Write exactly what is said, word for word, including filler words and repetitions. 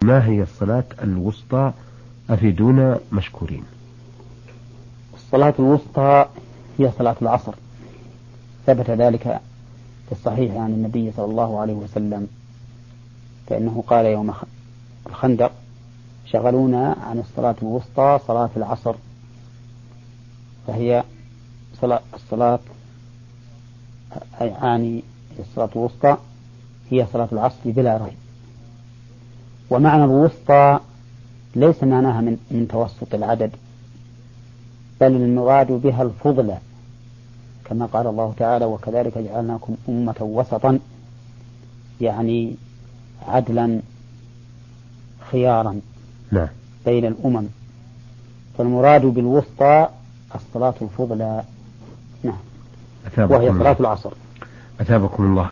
ما هي الصلاة الوسطى؟ أفيدونا مشكورين. الصلاة الوسطى هي صلاة العصر، ثبت ذلك في الصحيح عن النبي صلى الله عليه وسلم، فإنه قال يوم الخندق: شغلونا عن الصلاة الوسطى صلاة العصر. فهي صلاة الصلاة يعني الصلاة الوسطى هي صلاة العصر بلا ريب. ومعنى الوسطى ليس معناها من, من توسط العدد، بل المراد بها الفضلى، كما قال الله تعالى: وكذلك جعلناكم أمة وسطا، يعني عدلا خيارا لا. بين الأمم. فالمراد بالوسطى الصلاة الفضلى، نعم، وهي صلاة العصر. أثابكم الله.